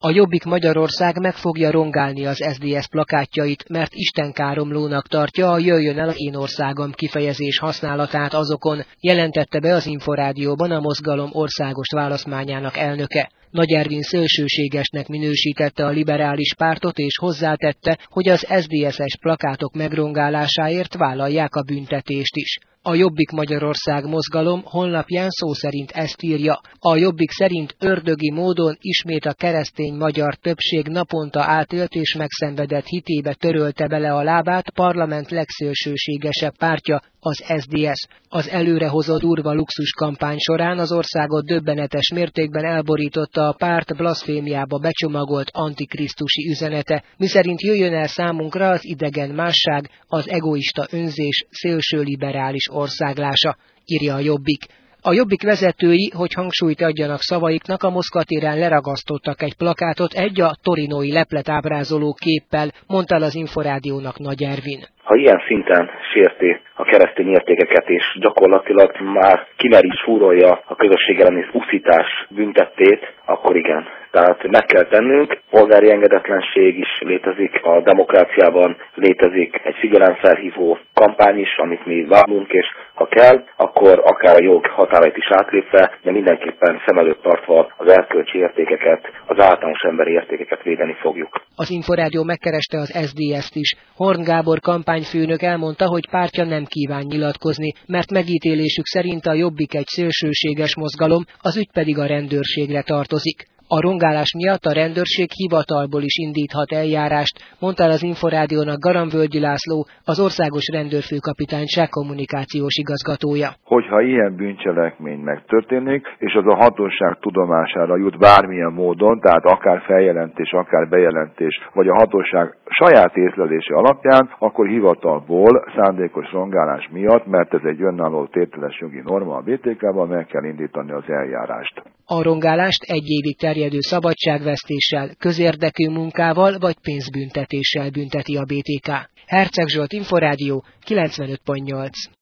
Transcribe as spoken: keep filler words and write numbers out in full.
A Jobbik Magyarország meg fogja rongálni az es zé dé es plakátjait, mert istenkáromlónak tartja a jöjjön el én országom kifejezés használatát azokon, jelentette be az Inforádióban a mozgalom országos választmányának elnöke. Nagy Ervin szélsőségesnek minősítette a liberális pártot és hozzátette, hogy az es zé dé es-es plakátok megrongálásáért vállalják a büntetést is. A Jobbik Magyarország mozgalom honlapján szó szerint ezt írja. A Jobbik szerint ördögi módon ismét a keresztény magyar többség naponta átélt és megszenvedett hitébe törölte bele a lábát parlament legszélsőségesebb pártja, az es zé dé es. Az előrehozott durva luxus kampány során az országot döbbenetes mértékben elborította a párt blaszfémiába becsomagolt antikrisztusi üzenete, miszerint jöjjön el számunkra az idegen másság, az egoista önzés szélsőliberális országlása, írja a Jobbik. A Jobbik vezetői, hogy hangsúlyt adjanak szavaiknak, a Moszkva téren leragasztottak egy plakátot egy a torinói leplet ábrázoló képpel, mondta az Inforádiónak Nagy Ervin. Ha ilyen szinten sérti a keresztény értékeket és gyakorlatilag már kimeri súrolja a közösség elleni uszítás büntettét, akkor igen. Tehát meg kell tennünk, polgári engedetlenség is létezik, a demokráciában létezik egy figyelemfelhívó kampány is, amit mi várunk, és ha kell, akkor akár a jog határait is átlépve, de mindenképpen szem előtt tartva az erkölcsi értékeket, az általános emberi értékeket védeni fogjuk. Az Inforádió megkereste az es zé dé es-t is. Horn Gábor kampányfőnök elmondta, hogy pártja nem kíván nyilatkozni, mert megítélésük szerint a Jobbik egy szélsőséges mozgalom, az ügy pedig a rendőrségre tartozik. A rongálás miatt a rendőrség hivatalból is indíthat eljárást, mondta az Inforádiónak Garamvölgyi László, az országos rendőrfőkapitányság kommunikációs igazgatója. Hogyha ilyen bűncselekmény megtörténik, és az a hatóság tudomására jut bármilyen módon, tehát akár feljelentés, akár bejelentés, vagy a hatóság saját észlelése alapján, akkor hivatalból szándékos rongálás miatt, mert ez egy önálló tételes jogi norma a bé té ká-ban, meg kell indítani az eljárást. A rongálást egy évig terjedő szabadságvesztéssel, közérdekű munkával vagy pénzbüntetéssel bünteti a bé té ká. Herceg Zsolt, Inforádió, kilencvenöt pont nyolc.